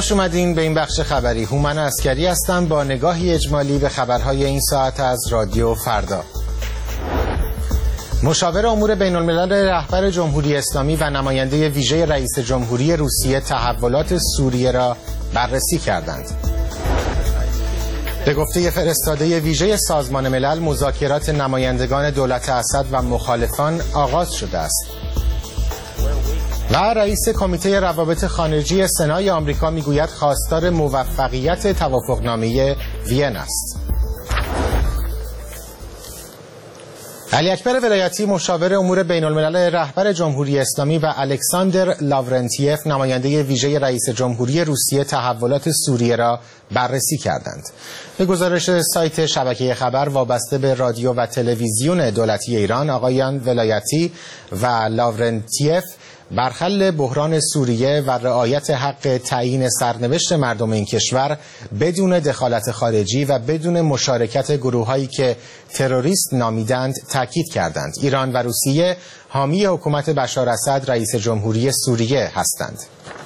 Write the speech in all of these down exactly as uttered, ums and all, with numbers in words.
خوش اومدین به این بخش خبری. هومن عسکری هستم با نگاهی اجمالی به خبرهای این ساعت از رادیو فردا. مشاور امور بین الملل رهبر جمهوری اسلامی و نماینده ویژه رئیس جمهوری روسیه تحولات سوریه را بررسی کردند. به گفته فرستاده ویژه سازمان ملل، مذاکرات نمایندگان دولت اسد و مخالفان آغاز شده است. و رئیس کمیته روابط خارجی سنای آمریکا میگوید خواستار موفقیت توافقنامه وین است. علی اکبر ولایتی مشاور امور بین الملل رهبر جمهوری اسلامی و الکساندر لاورنتیف نماینده ویژه رئیس جمهوری روسیه تحولات سوریه را بررسی کردند. به گزارش سایت شبکه خبر وابسته به رادیو و تلویزیون دولتی ایران، آقایان ولایتی و لاورنتیف برحل بحران سوریه و رعایت حق تعیین سرنوشت مردم این کشور بدون دخالت خارجی و بدون مشارکت گروه‌هایی که تروریست نامیدند تاکید کردند. ایران و روسیه حامی حکومت بشار اسد رئیس جمهوری سوریه هستند.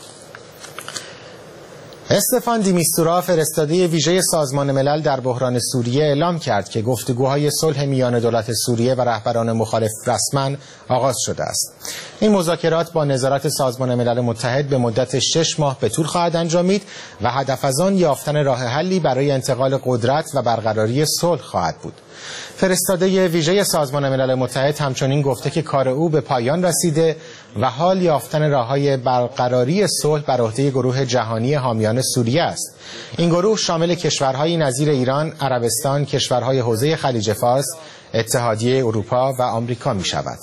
استفان دیمیستورا فرستاده ویژه سازمان ملل در بحران سوریه اعلام کرد که گفتگوهای صلح میان دولت سوریه و رهبران مخالف رسما آغاز شده است. این مذاکرات با نظارت سازمان ملل متحد به مدت شش ماه به طول خواهد انجامید و هدف از آن یافتن راه حلی برای انتقال قدرت و برقراری صلح خواهد بود. فرستاده ویژه سازمان ملل متحد همچنین گفته که کار او به پایان رسیده و حال یافتن راه‌های برقراری صلح بر عهده گروه جهانی حامیان سوریه است. این گروه شامل کشورهای نظیر ایران، عربستان، کشورهای حوزه خلیج فارس، اتحادیه اروپا و آمریکا می شود.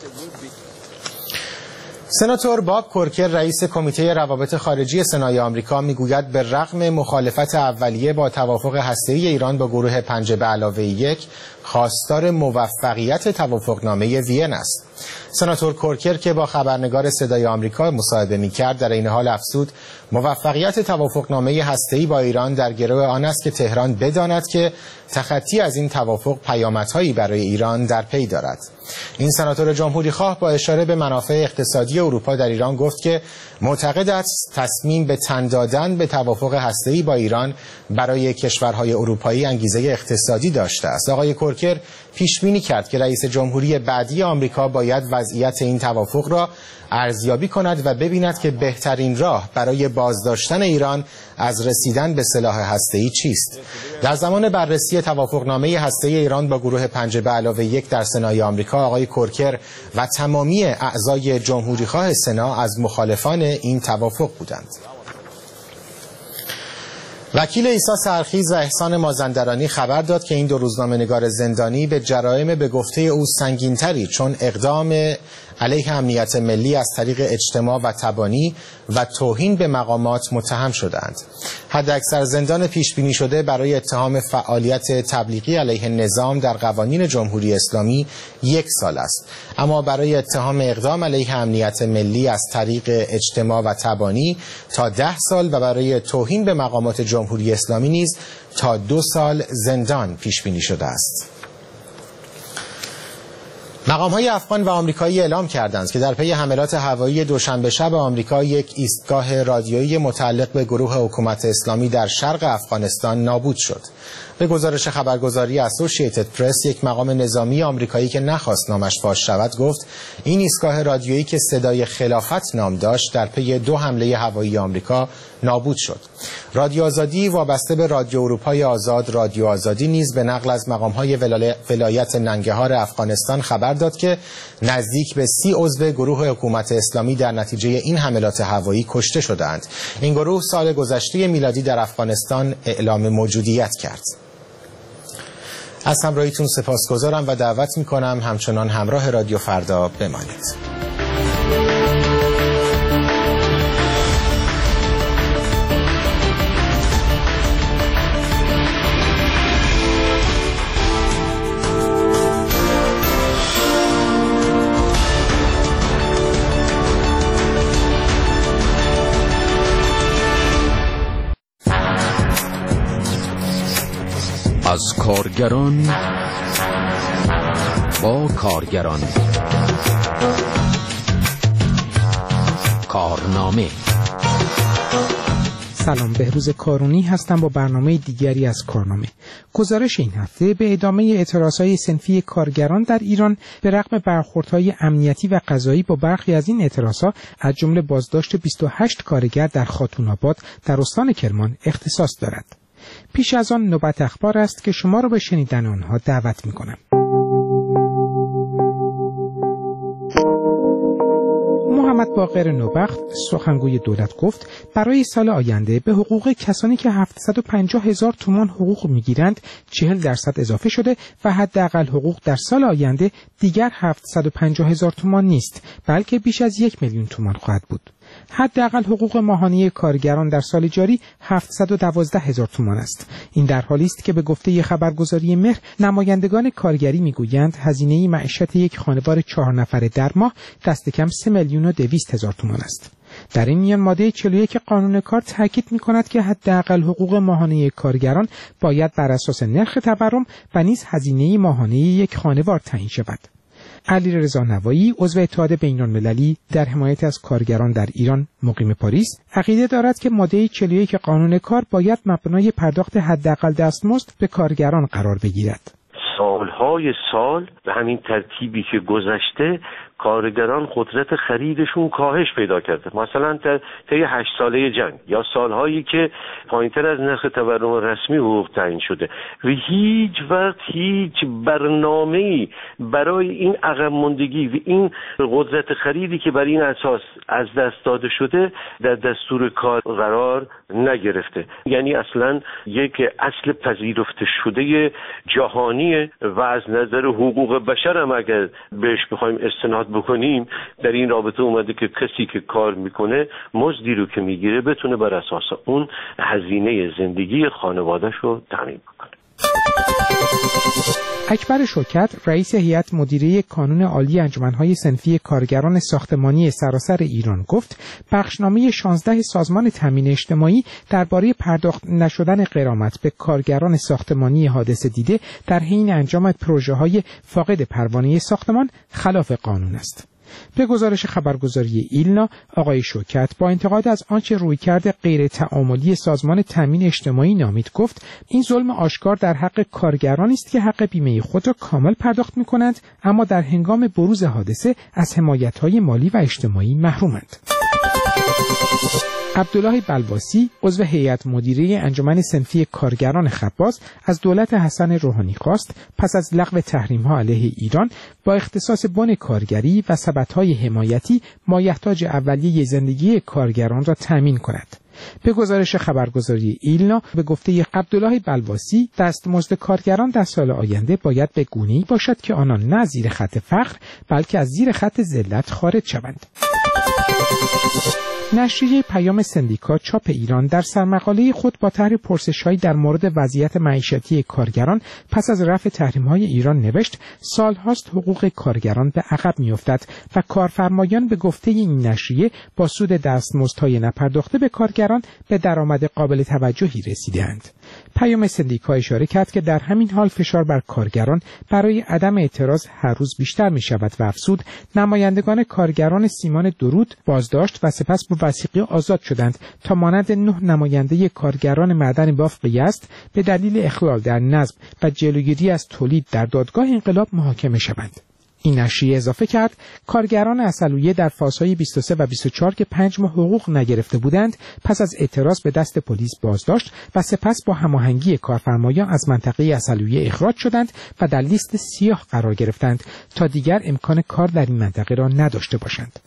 سناتور باب کورکر رئیس کمیته روابط خارجی سنای آمریکا میگوید به رغم مخالفت اولیه با توافق هسته‌ای ایران با گروه پنج به علاوه یک، خواستار موفقیت توافقنامه وین است. سناتور کورکر که با خبرنگار صدای آمریکا مصاحبه می‌کرد در این حال افزود موفقیت توافقنامه هسته‌ای با ایران در گرو آن است که تهران بداند که تخطی از این توافق پیامدهایی برای ایران در پی دارد. این سناتور جمهوری خواه با اشاره به منافع اقتصادی اروپا در ایران گفت که معتقد است تصمیم به تن دادن به توافق هسته‌ای با ایران برای کشورهای اروپایی انگیزه اقتصادی داشته است. آقای کورکر پیش بینی کرد که رئیس جمهوری بعدی آمریکا باید وضعیت این توافق را ارزیابی کند و ببیند که بهترین راه برای بازداشتن ایران از رسیدن به سلاح هسته‌ای چیست. در زمان بررسی توافقنامه هسته‌ای ایران با گروه پنج به علاوه یک در سنای آمریکا، آقای کورکر و تمامی اعضای جمهوریخواه سنا از مخالفان این توافق بودند. وکیل عیسی سرخیز و احسان مازندرانی خبر داد که این دو روزنامه‌نگار زندانی به جرایم به گفته او سنگین‌تری چون اقدام علیه امنیت ملی از طریق اجتماع و تبانی و توهین به مقامات متهم شدند. حداکثر زندان پیش بینی شده برای اتهام فعالیت تبلیغی علیه نظام در قوانین جمهوری اسلامی یک سال است، اما برای اتهام اقدام علیه امنیت ملی از طریق اجتماع و تبانی تا ده سال و برای توهین به مقامات جمهوری اسلامی نیز تا دو سال زندان پیش بینی شده است. مقام‌های افغان و آمریکایی اعلام کردند که در پی حملات هوایی دوشنبه شب آمریکا یک ایستگاه رادیویی متعلق به گروه حکومت اسلامی در شرق افغانستان نابود شد. به گزارش خبرگزاری اسوسییتد پرس، یک مقام نظامی آمریکایی که نخواست نامش فاش شود گفت این ایستگاه رادیویی که صدای خلافت نام داشت در پی دو حمله هوایی آمریکا نابود شد. رادیو آزادی وابسته به رادیو اروپای آزاد، رادیو آزادی نیز به نقل از مقام‌های ولایت ننگرهار افغانستان خبر داد که نزدیک به سی عضو گروه حکومت اسلامی در نتیجه این حملات هوایی کشته شدند. این گروه سال گذشته میلادی در افغانستان اعلام موجودیت کرد. از همراهیتون سپاسگزارم و دعوت میکنم همچنان همراه رادیو فردا بمانید. از کارگران با کارگران، کارنامه سلام، بهروز کارونی هستم با برنامه دیگری از کارنامه. گزارش این هفته به ادامه اعتراضهای صنفی کارگران در ایران به رغم برخوردهای امنیتی و قضایی با برخی از این اعتراضها از جمله بازداشت بیست و هشت کارگر در خاتون‌آباد در استان کرمان اختصاص دارد. پیش از آن نوبت اخبار است که شما را به شنیدن آنها دعوت می‌کنم. محمد باقر نوبخت سخنگوی دولت گفت برای سال آینده به حقوق کسانی که هفتصد و پنجاه هزار تومان حقوق میگیرند چهل درصد اضافه شده و حداقل حقوق در سال آینده دیگر هفتصد و پنجاه هزار تومان نیست بلکه بیش از یک میلیون تومان خواهد بود. حداقل حقوق ماهانه کارگران در سال جاری هفتصد و دوازده هزار تومان است. این در حالی است که به گفته خبرگزاری مهر نمایندگان کارگری میگویند هزینه معیشت یک خانوار چهار نفره در ماه دست کم سه میلیون و دویست هزار تومان است. در این میان ماده چهل و یک قانون کار تاکید می‌کند که حداقل حقوق ماهانه کارگران باید بر اساس نرخ تورم و نیز هزینه ماهانه یک خانوار تعیین شود. علیرضا نوایی عضو اتحاد بین‌المللی در حمایت از کارگران در ایران مقیم پاریس عقیده دارد که ماده چهل و یک قانون کار باید مبنای پرداخت حداقل دستمزد به کارگران قرار بگیرد. سالهای سال به همین ترتیبی که گذشته کارگران قدرت خریدشون کاهش پیدا کرده. مثلا طی هشت ساله جنگ یا سالهایی که پایینتر از نرخ تورم رسمی حقوق تعیین شده و هیچ وقت هیچ برنامه‌ای برای این عقب ماندگی و این قدرت خریدی که بر این اساس از دست داده شده در دستور کار قرار نگرفته. یعنی اصلا یک اصل پذیرفته شده جهانیه و از نظر حقوق بشر هم اگر بهش بخوایم استناد بکنیم در این رابطه اومده که کسی که کار میکنه مزدی رو که میگیره بتونه بر اساس اون هزینه زندگی خانواده‌ش رو تامین بکنه. اکبر شوکت رئیس هیئت مدیره کانون عالی انجمن‌های صنفی کارگران ساختمانی سراسر ایران گفت بخشنامه شانزده سازمان تامین اجتماعی درباره پرداخت نشدن غرامت به کارگران ساختمانی حادثه دیده در حین انجام پروژه‌های فاقد پروانه ساختمان خلاف قانون است. به گزارش خبرگزاری ایلنا آقای شوکت با انتقاد از آنچه رویکرد غیر تعاملی سازمان تامین اجتماعی نامید گفت این ظلم آشکار در حق کارگرانی است که حق بیمه خود را کامل پرداخت می‌کنند اما در هنگام بروز حادثه از حمایت‌های مالی و اجتماعی محرومند. عبدالله بلواسی عضو هیئت مدیره انجمن صنفی کارگران خباز از دولت حسن روحانی خواست پس از لغو تحریم‌ها علیه ایران با اختصاص بن کارگری و سبدهای حمایتی مایحتاج اولیه زندگی کارگران را تامین کند. به گزارش خبرگزاری ایلنا به گفته عبدالله بلواسی دستمزد کارگران در سال آینده باید به گونه‌ای باشد که آنان نه زیر خط فقر بلکه از زیر خط ذلت خارج شوند. نشریه پیام سندیکا چاپ ایران در سرمقاله خود با طرح پرسش‌هایی در مورد وضعیت معیشتی کارگران پس از رفع تحریم‌های ایران نوشت سال‌هاست حقوق کارگران به عقب می‌افتد و کارفرمایان به گفته این نشریه با سود دستمزدهای نپرداخته به کارگران به درآمد قابل توجهی رسیده‌اند. پیام سندیکا اشاره کرد که در همین حال فشار بر کارگران برای عدم اعتراض هر روز بیشتر می‌شود و افزود نمایندگان کارگران سیمان درود بازداشت و سپس با وثیقه آزاد شدند تا مانند نه نماینده کارگران معدن بافق یزد به دلیل اخلال در نظم و جلوگیری از تولید در دادگاه انقلاب محاکمه شوند. این نشریه اضافه کرد کارگران عسلویه در فازهای بیست و سه و بیست و چهار که پنج ماه حقوق نگرفته بودند پس از اعتراض به دست پلیس بازداشت و سپس با هماهنگی کارفرمایان از منطقه عسلویه اخراج شدند و در لیست سیاه قرار گرفتند تا دیگر امکان کار در این منطقه را نداشته باشند.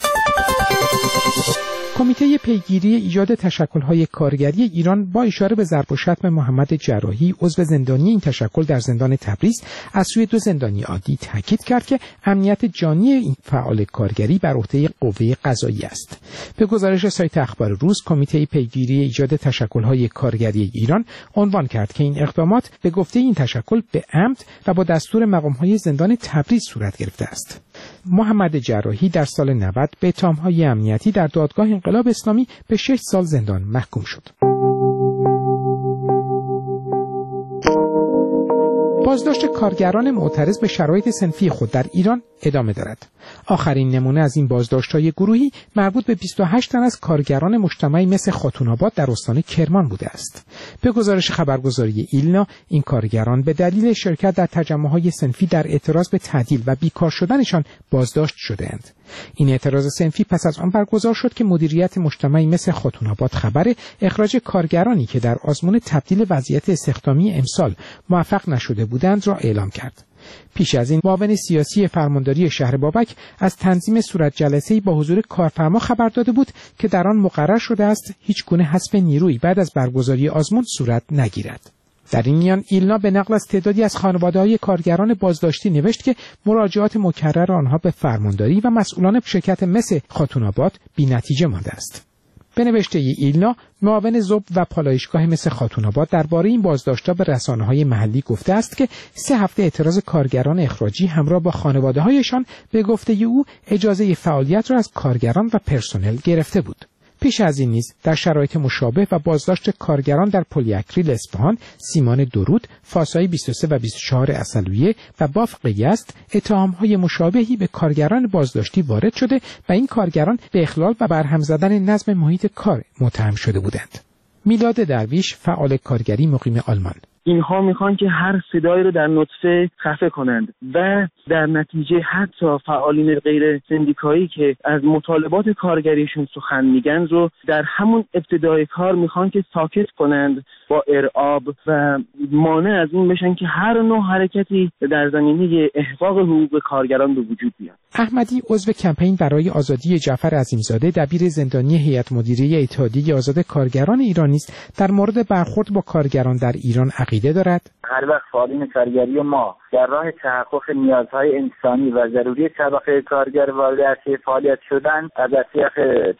کمیته پیگیری ایجاد تشکل‌های کارگری ایران با اشاره به ضرب و شتم محمد جراحی عضو زندانی این تشکل در زندان تبریز از سوی دو زندانی عادی تاکید کرد که امنیت جانی این فعال کارگری بر عهده قوه قضاییه است. به گزارش سایت اخبار روز کمیته پیگیری ایجاد تشکل‌های کارگری ایران عنوان کرد که این اقدامات به گفته این تشکل به عمد و با دستور مقام‌های زندان تبریز صورت گرفته است. محمد جراحی در سال نود به اتهام‌های امنیتی در دادگاه انقلاب اسلامی به شش سال زندان محکوم شد. بازداشت کارگران معترض به شرایط صنفی خود در ایران ادامه دارد. آخرین نمونه از این بازداشت‌های گروهی مربوط به بیست و هشت تن از کارگران مجتمعی مثل خاتون‌آباد در استان کرمان بوده است. به گزارش خبرگزاری ایلنا، این کارگران به دلیل شرکت در تجمع‌های صنفی در اعتراض به تعدیل و بیکار شدنشان بازداشت شده‌اند. این اعتراض صنفی پس از آن برگزار شد که مدیریت مجتمعی مثل خاتون‌آباد خبر اخراج کارگرانی که در آزمون تبدیل وضعیت استخدامی امسال موفق نشده بودند را اعلام کرد. پیش از این معاون سیاسی فرمانداری شهر بابک از تنظیم صورت جلسه‌ای با حضور کارفرما خبر داده بود که در آن مقرر شده است هیچ گونه حذف نیرویی بعد از برگزاری آزمون صورت نگیرد. در این میان ایلنا به نقل از تعدادی از خانواده‌های کارگران بازداشتی نوشت که مراجعات مکرر آنها به فرمانداری و مسئولان شرکت مس خاتون‌آباد بی‌نتیجه مانده است. به نوشته ایلنا، معاون ضبط و پالایشگاه مس خاتون‌آباد درباره این بازداشت‌ها به رسانه‌های محلی گفته است که سه هفته اعتراض کارگران اخراجی همراه با خانواده‌هایشان به گفته او اجازه فعالیت را از کارگران و پرسنل گرفته بود. پیش از این نیز در شرایط مشابه و بازداشت کارگران در پلی اکریل اصفهان، سیمان درود، فاسای بیست و سه و بیست و چهار عسلویه و بافق یزد اتهام‌های مشابهی به کارگران بازداشتی وارد شده و این کارگران به اخلال و برهم زدن نظم محیط کار متهم شده بودند. میلاد درویش، فعال کارگری مقیم آلمان: اینها میخوان که هر صدایی رو در نطفه خفه کنند و در نتیجه حتی فعالین غیر سندیکایی که از مطالبات کارگریشون سخن میگن رو در همون ابتدای کار میخوان که ساکت کنند با ارعاب و مانع از این بشن که هر نوع حرکتی در زمینه احقاق حقوق کارگران به وجود بیاد. احمدی، عضو کمپین برای آزادی جعفر عظیمزاده، دبیر زندانی هیئت مدیره اتحادیه آزاد کارگران ایرانی است، در مورد برخورد با کارگران در ایران عقیده دارد. هر وقت فعالین کارگری ما در راه تحقق نیازهای انسانی و ضروری طبقه کارگر وارد عرصه فعالیت شدن، از طریق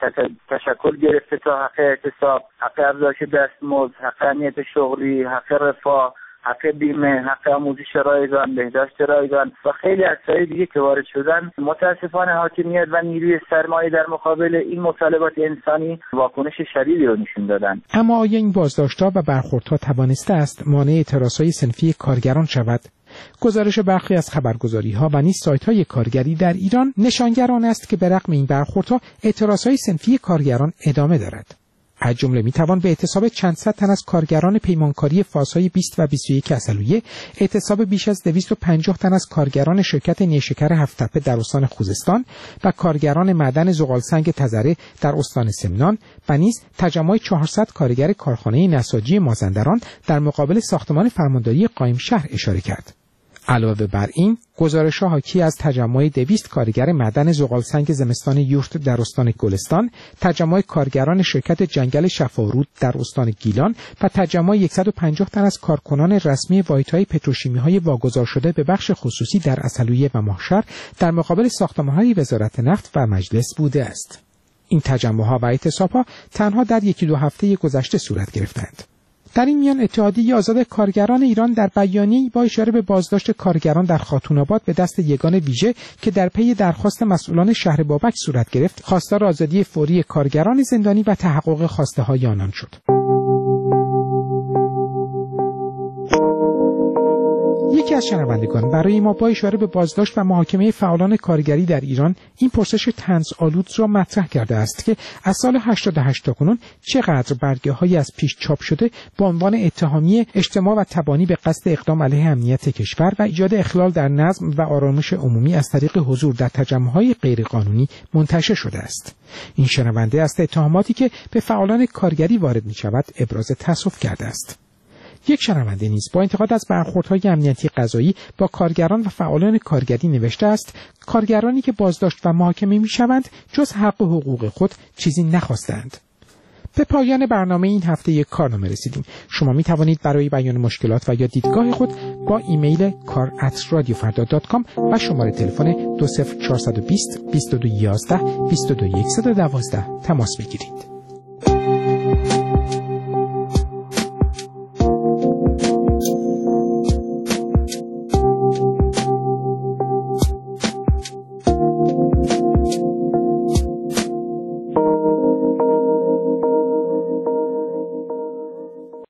تشکل گرفته تا حق اعتصاب، حق افزایش دستمزد، حق امنیت شغلی، حق رفاه، حق بیمه، حق آموزش رایگان، بهداشت رایگان و خیلی چیزهای دیگه که وارد شدن، متاسفانه حاکمیت و نیروی سرمایه در مقابل این مطالبات انسانی واکنش شدیدی رو نشون دادن. اما آیا این بازداشت‌ها و برخوردها توانسته است مانع اعتراضهای صنفی کارگران شود؟ گزارش برخی از خبرگزاری‌ها و نیز سایت‌های کارگری در ایران نشانگر آن است که به رغم این برخوردها اعتراضهای صنفی کارگران ادامه دارد. از جمله میتوان به اعتصاب چند صد تن از کارگران پیمانکاری فاسای بیست و بیست و یک عسلویه، اعتصاب بیش از دویست و پنجاه تن از کارگران شرکت نیشکر هفت‌تپه در استان خوزستان و کارگران معدن زغالسنگ تزره در استان سمنان و نیز تجمع چهارصد کارگر کارخانه نساجی مازندران در مقابل ساختمان فرمانداری قائم شهر اشاره کرد. علاوه بر این، گزارش‌ها حاکی از تجمع دویست کارگر معدن زغالسنگ زمستان یورت در استان گلستان، تجمع کارگران شرکت جنگل شفارود در استان گیلان و تجمع صد و پنجاه تن از کارکنان رسمی واحدهای پتروشیمی‌های واگذار شده به بخش خصوصی در عسلویه و ماهشهر در مقابل ساختمان‌های وزارت نفت و مجلس بوده است. این تجمع‌ها و اعتصاب‌ها تنها در یکی دو هفته گذشته صورت گرفتند. در این میان اتحادیه آزاد کارگران ایران در بیانیه‌ای با اشاره به بازداشت کارگران در خاتون‌آباد به دست یگان ویژه که در پی درخواست مسئولان شهر بابک صورت گرفت، خواستار آزادی فوری کارگران زندانی و تحقق خواسته‌های آنان شد. یکی از شنوندگان برای ما با اشاره به بازداشت و محاکمه فعالان کارگری در ایران این پرسش طنزآلود را مطرح کرده است که از سال هشتاد و هشت تا کنون چقدر برگه‌هایی از پیش چاپ شده با عنوان اتهامی اجتماع و تبانی به قصد اقدام علیه امنیت کشور و ایجاد اخلال در نظم و آرامش عمومی از طریق حضور در تجمع‌های غیرقانونی منتشر شده است. این شنونده از اتهاماتی که به فعالان کارگری وارد می‌شود ابراز تأسف کرده است. یک شنونده نیز با انتقاد از برخوردهای امنیتی قضایی با کارگران و فعالان کارگری نوشته است: کارگرانی که بازداشت و محاکمه می‌شوند جز حق و حقوق خود چیزی نخواستند. به پایان برنامه این هفته یک کارنامه رسیدیم. شما می توانید برای بیان مشکلات و یا دیدگاه خود با ایمیل کار ات رادیو فردا دات کام و شماره تلفن دو صفر چهار دو صفر بیست بیست و دو یازده بیست و دو صد و دوازده تماس بگیرید.